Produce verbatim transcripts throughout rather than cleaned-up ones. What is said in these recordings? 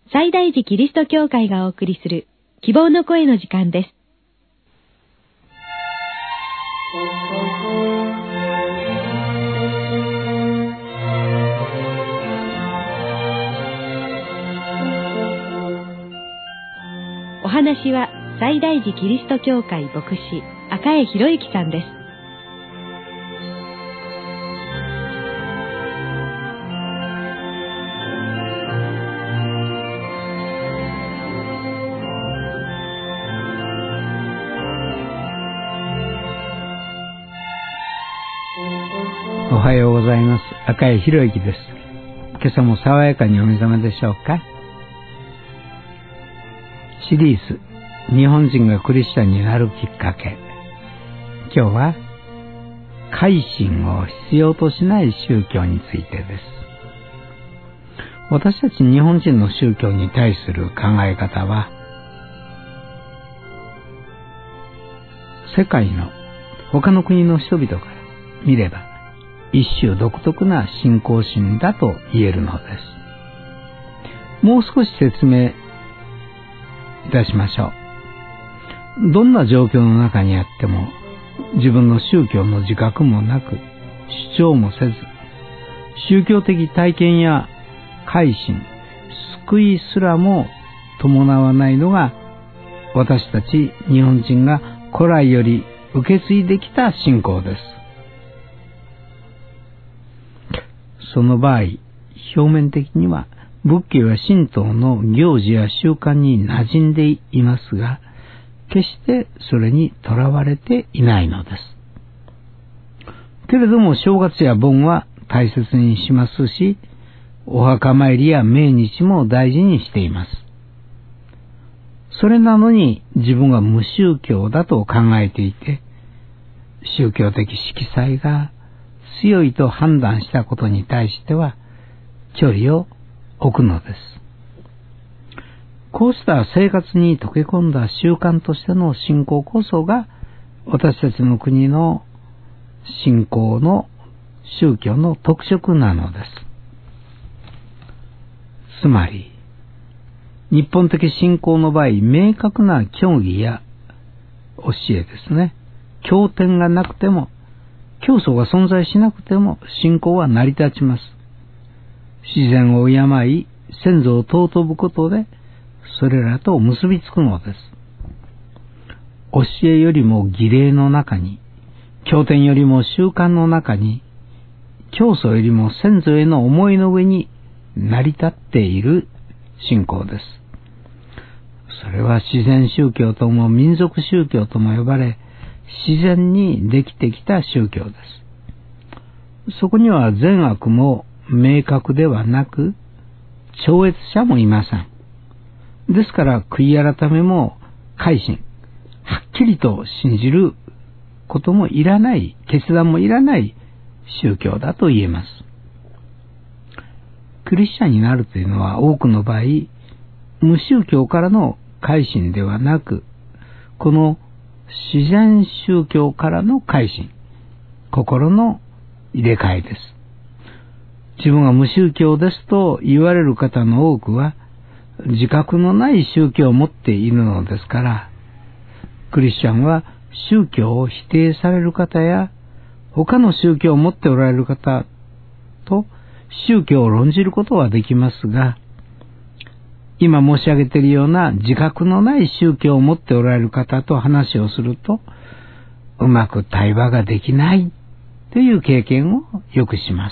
西大寺キリスト教会がお送りする希望の声の時間です。お話は西大寺キリスト教会牧師赤江博之さんです。 おはようございます。赤江博之です。今朝も爽やかにお目覚めでしょうか。シリーズ日本人がクリスチャンになるきっかけ。今日は改心を必要としない宗教についてです。私たち日本人の宗教に対する考え方は、世界の他の国の人々から見れば一種独特な信仰心だと言えるのです。もう少し説明いたしましょう。どんな状況の中にあっても自分の宗教の自覚もなく主張もせず、宗教的体験や改心、救いすらも伴わないのが私たち日本人が古来より受け継いできた信仰です。その場合、表面的には仏教や神道の行事や習慣に馴染んでいますが、決してそれにとらわれていないのです。けれども正月や盆は大切にしますし、お墓参りや命日も大事にしています。それなのに自分が無宗教だと考えていて、宗教的色彩が強いと判断したことに対しては距離を置くのです。こうした生活に溶け込んだ習慣としての信仰こそが私たちの国の信仰の宗教の特色なのです。つまり日本的信仰の場合、明確な教義や教えですね、経典がなくても、教祖が存在しなくても信仰は成り立ちます。自然を敬い先祖を尊ぶことでそれらと結びつくのです。教えよりも儀礼の中に、経典よりも習慣の中に、教祖よりも先祖への思いの上に成り立っている信仰です。それは自然宗教とも民族宗教とも呼ばれ、自然にできてきた宗教です。そこには善悪も明確ではなく、超越者もいません。ですから悔い改めも改心、はっきりと信じることもいらない、決断もいらない宗教だと言えます。クリスチャンになるというのは多くの場合、無宗教からの改心ではなく、この自然宗教からの改心、心の入れ替えです。自分が無宗教ですと言われる方の多くは自覚のない宗教を持っているのですから、クリスチャンは宗教を否定される方や他の宗教を持っておられる方と宗教を論じることはできますが、今申し上げているような自覚のない宗教を持っておられる方と話をすると、うまく対話ができないという経験をよくします。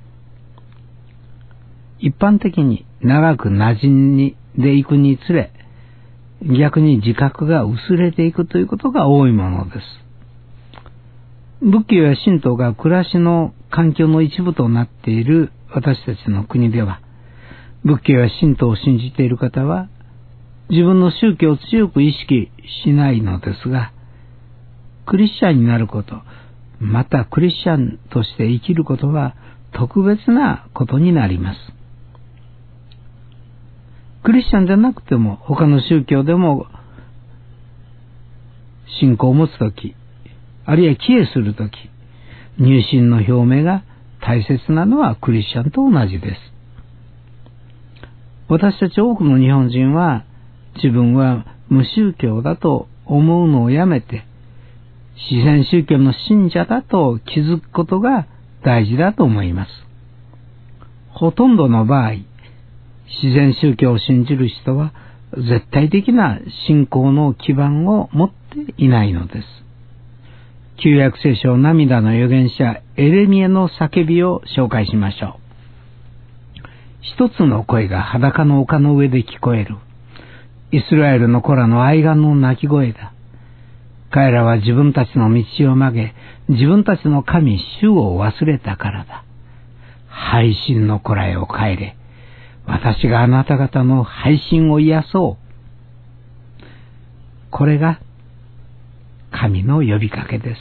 一般的に長く馴染んでいくにつれ、逆に自覚が薄れていくということが多いものです。仏教や神道が暮らしの環境の一部となっている私たちの国では、仏教や神道を信じている方は自分の宗教を強く意識しないのですが、クリスチャンになること、またクリスチャンとして生きることは特別なことになります。クリスチャンでなくても他の宗教でも信仰を持つとき、あるいは帰依するとき、入信の表明が大切なのはクリスチャンと同じです。 私たち多くの日本人は自分は無宗教だと思うのをやめて、自然宗教の信者だと気づくことが大事だと思います。ほとんどの場合、自然宗教を信じる人は絶対的な信仰の基盤を持っていないのです。旧約聖書涙の預言者エレミヤの叫びを紹介しましょう。一つの声が裸の丘の上で聞こえる。イスラエルの子らの哀願の鳴き声だ。彼らは自分たちの道を曲げ、自分たちの神主を忘れたからだ。背信の子らへお帰れ。私があなた方の背信を癒そう。これが神の呼びかけです。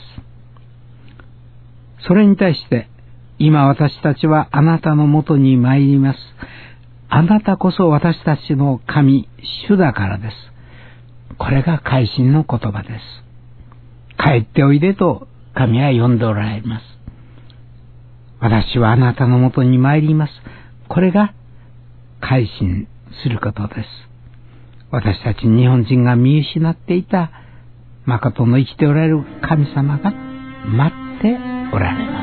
それに対して、今私たちはあなたのもとに参ります。あなたこそ私たちの神、主だからです。これが改心の言葉です。帰っておいでと神は呼んでおられます。私はあなたのもとに参ります。これが改心することです。私たち日本人が見失っていた誠の生きておられる神様が待っておられます。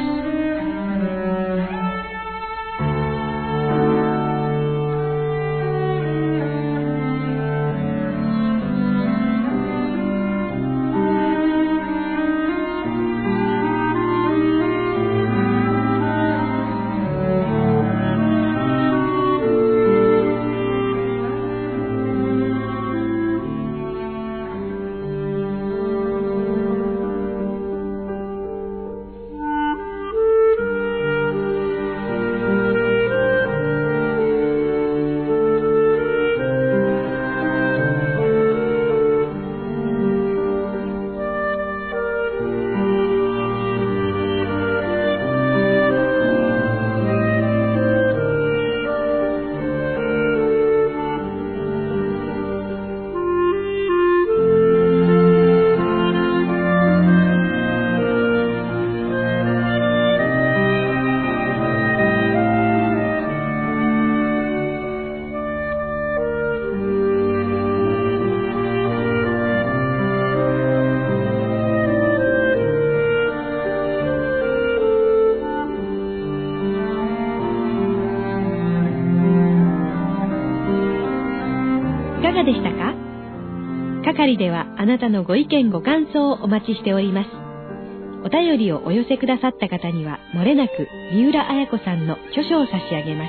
いかがでしたか？係ではあなたのご意見ご感想をお待ちしております。お便りをお寄せくださった方にはもれなく三浦綾子さんの著書を差し上げます。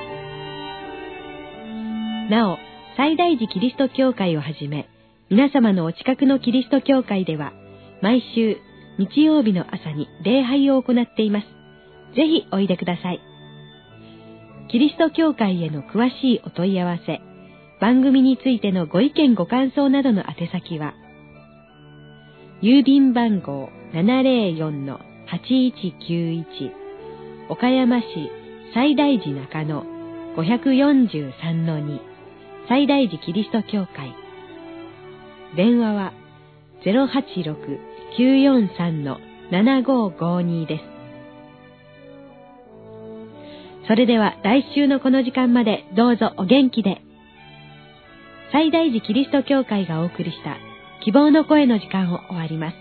なお、西大寺キリスト教会をはじめ、皆様のお近くのキリスト教会では毎週日曜日の朝に礼拝を行っています。ぜひおいでください。キリスト教会への詳しいお問い合わせ、番組についてのご意見ご感想などの宛先は、郵便番号 ななぜろよんのはちいちきゅういち 岡山市西大寺中野 ごよんさんのに 西大寺キリスト教会。電話は ゼロはちろく きゅうよんさんのななごごに です。それでは来週のこの時間までどうぞお元気で。西大寺キリスト教会がお送りした希望の声の時間を終わります。